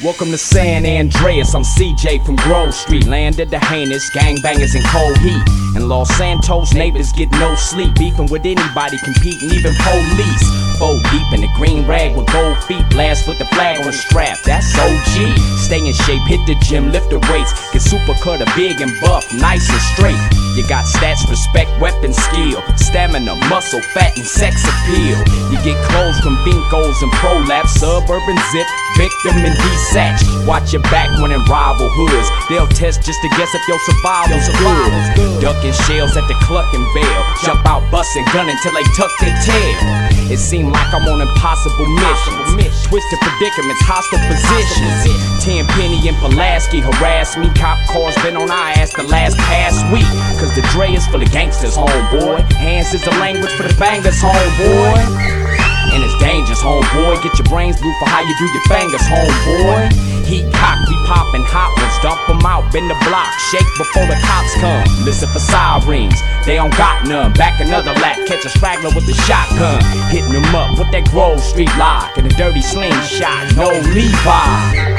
Welcome to San Andreas, I'm CJ from Grove Street. Land of the heinous, gangbangers in cold heat. In Los Santos, neighbors get no sleep. Beefing with anybody, competing, even police. 4 deep in the green rag with gold feet. Blast with the flag on the strap, that's OG. Stay in shape, hit the gym, lift the weights. Get super cutter, big and buff, nice and straight. You got stats, respect, weapon skill, stamina, muscle, fat, and sex appeal. You get clothes from Vincos and Prolapse, Suburban Zip, Victim and D-Satch. Watch your back when in rival hoods. They'll test just to guess if your survival's good. Ducking shells at the Cluckin' Bell. Jump out, bustin' gun until they tuck their tail. It seemed like I'm on impossible missions. Twisted predicaments, hostile positions. Tenpenny and Pulaski harass me. Cop cars been on our ass the last past week. Cause the Dre is full of gangsters, homeboy. Hands is the language for the bangers, homeboy. And it's dangerous, homeboy. Get your brains blue for how you do your fingers, homeboy. Heat cock, we poppin' hot ones. Dump them out, bend the block. Shake before the cops come. Listen for sirens, they don't got none. Back another lap, catch a straggler with the shotgun. Hitting them up with that Grove Street lock and a dirty slingshot, no Levi.